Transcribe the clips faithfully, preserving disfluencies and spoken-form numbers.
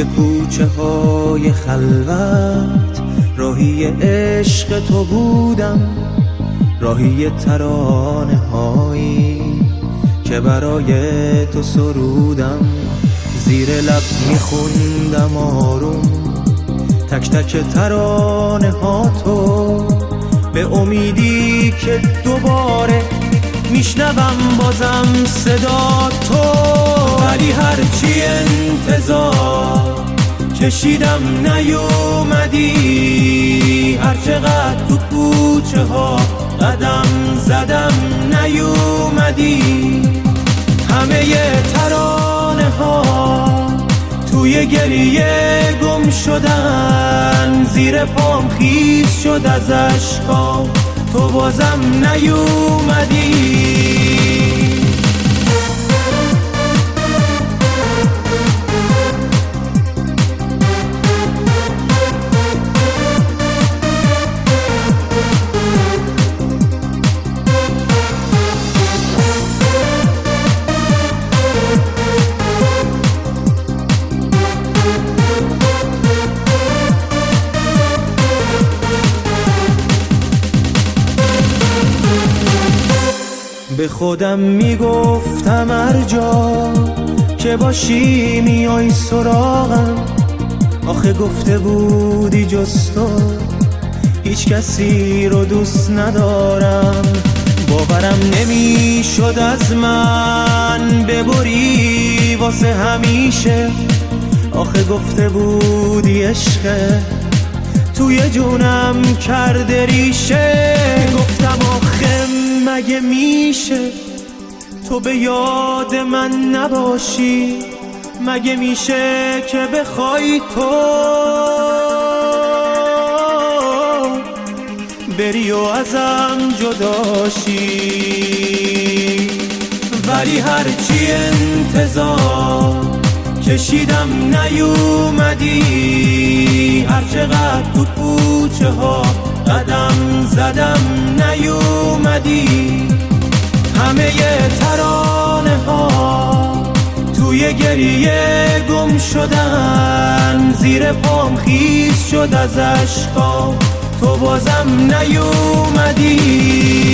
توی کوچه های خلوت راهی عشق تو بودم، راهی ترانه هایی که برای تو سرودم. زیر لب میخوندم آروم تک تک ترانه ها تو، به امیدی که دوباره میشنوم بازم صدا تو. ولی هرچی انتظار کشیدم نیومدی، هرچقدر تو کوچه ها قدم زدم نیومدی. همه ترانه ها توی گریه گم شدن، زیر پام خیس شد از اشکام، تو بازم نیومدی. به خودم میگفتم هر جا که باشی میای سراغم، آخه گفته بودی جز تو هیچ کسی رو دوست ندارم. باورم نمیشد از من ببری واسه همیشه، آخه گفته بودی عشق توی جونم کرده ریشه. گفتم آخه مگه میشه تو به یاد من نباشی، مگه میشه که بخوای تو بری و ازم جداشی. ولی هرچی انتظار کشیدم نیومدی، هرچقدر تو کوچه ها قدم زدم نیومدی. همه ترانه ها توی گریه گم شدن، زیر پام خیس شد از اشکام، تو بازم نیومدی.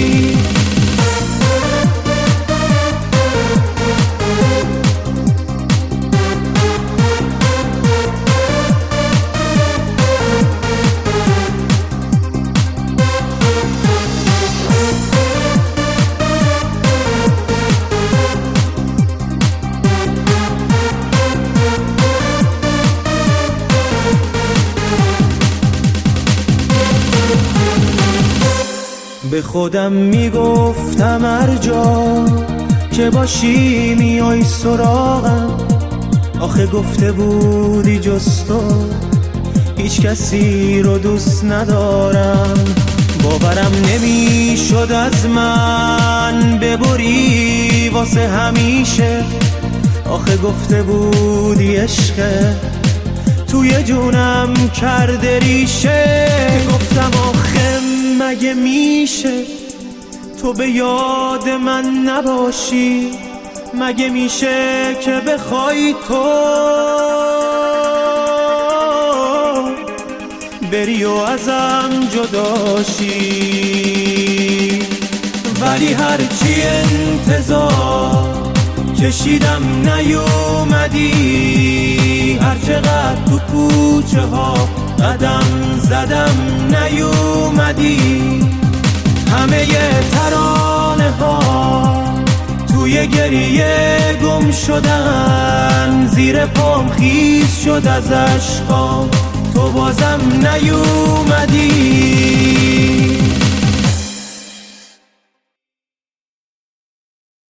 به خودم میگفتم هر جا که باشی میای سراغم، آخه گفته بودی جز تو هیچ کسی رو دوست ندارم. باورم نمیشد از من ببری واسه همیشه، آخه گفته بودی عشق توی جونم کرده ریشه. گفتم آخه مگه میشه تو به یاد من نباشی، مگه میشه که بخوای تو بری و ازم جداشی. ولی هرچی انتظار کشیدم نیومدی، هرچقدر تو کوچه ها قدم زدم نیومدی. همه ترانه ها توی گریه گم شدن، زیر پام خیس شد از اشکام، تو بازم نیومدی.